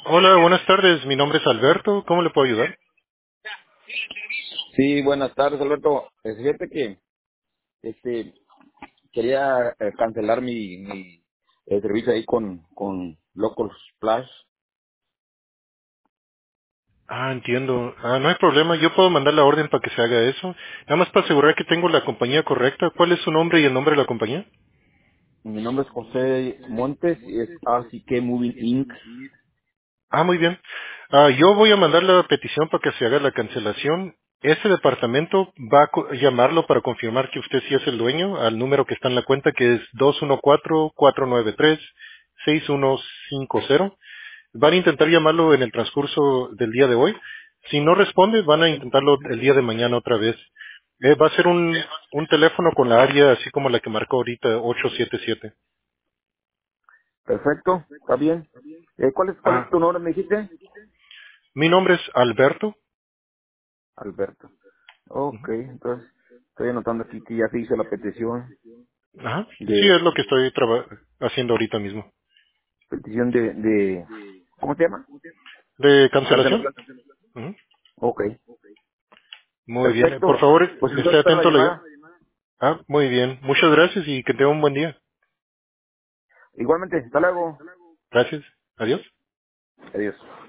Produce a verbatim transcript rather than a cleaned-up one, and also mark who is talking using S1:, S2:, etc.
S1: Hola, buenas tardes. Mi nombre es Alberto. ¿Cómo le puedo ayudar?
S2: Sí, buenas tardes, Alberto. Eh, Fíjate que este quería eh, cancelar mi, mi eh, servicio ahí con, con Local Splash.
S1: Ah, entiendo. Ah, no hay problema. Yo puedo mandar la orden para que se haga eso. Nada más para asegurar que tengo la compañía correcta. ¿Cuál es su nombre y el nombre de la compañía?
S2: Mi nombre es José Montes y es R C K Moving Inc.
S1: Ah, muy bien. Ah, yo voy a mandar la petición para que se haga la cancelación. Ese departamento va a co- llamarlo para confirmar que usted sí es el dueño al número que está en la cuenta, que es dos uno cuatro, cuatro nueve tres, seis uno cinco cero. Van a intentar llamarlo en el transcurso del día de hoy. Si no responde, van a intentarlo el día de mañana otra vez. Eh, va a ser un, un teléfono con la área así como la que marcó ahorita, ocho siete siete.
S2: Perfecto, está bien. Eh, ¿cuál, es, ¿Cuál es
S1: Ah,
S2: tu nombre, me dijiste?
S1: mi nombre es Alberto.
S2: Alberto. Ok, entonces estoy anotando aquí que ya se hizo la petición
S1: Ajá. Sí,
S2: de
S1: es lo que estoy traba- haciendo ahorita mismo.
S2: petición de, de ¿cómo se llama?
S1: ¿De cancelación?
S2: Cancelación.
S1: Ujú.
S2: Ok,
S1: Muy bien. Eh, Por
S2: perfecto.
S1: favor,
S2: Pues
S1: esté
S2: entonces espero la
S1: atento a la...
S2: llamada.
S1: Ah, muy bien. Muchas gracias y que tenga un buen día.
S2: Igualmente, hasta luego.
S1: Gracias. Adiós.
S2: Adiós.